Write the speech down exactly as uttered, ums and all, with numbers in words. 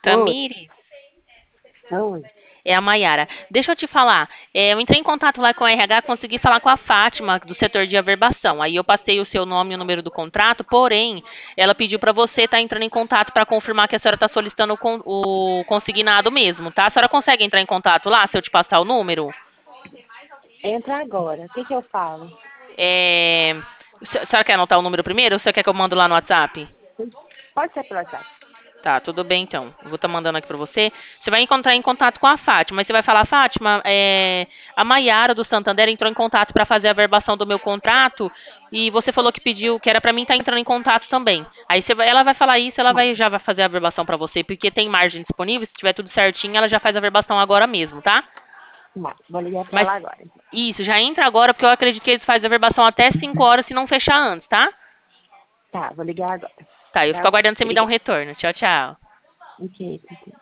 Oi, Tamires, oi. é a Maiara. Deixa eu te falar, é, eu entrei em contato lá com a R H, consegui falar com a Fátima, do setor de averbação. Aí eu passei o seu nome e o número do contrato, porém, ela pediu para você estar entrando em contato para confirmar que a senhora está solicitando o, con- o consignado mesmo, tá? A senhora consegue entrar em contato lá, se eu te passar o número? Entra agora. O que que eu falo? É, a senhora quer anotar o número primeiro ou você quer que eu mando lá no WhatsApp? Pode ser pelo WhatsApp. Tá, tudo bem então. Eu vou estar mandando aqui pra você. Você vai encontrar em contato com a Fátima. Aí você vai falar, Fátima, é, a Maiara do Santander entrou em contato para fazer a verbação do meu contrato e você falou que pediu que era para mim estar entrando em contato também. Aí você vai- ela vai falar isso, ela vai já vai fazer a verbação para você, porque tem margem disponível. Se tiver tudo certinho, ela já faz a verbação agora mesmo, tá? Não, vou ligar pra Mas ela agora. isso, já entra agora, porque eu acredito que eles fazem a verbação até cinco horas se não fechar antes, tá? Tá, vou ligar agora. Tá, eu Tá, fico ok. aguardando você me dar um Obrigada. retorno. Tchau, tchau. Ok.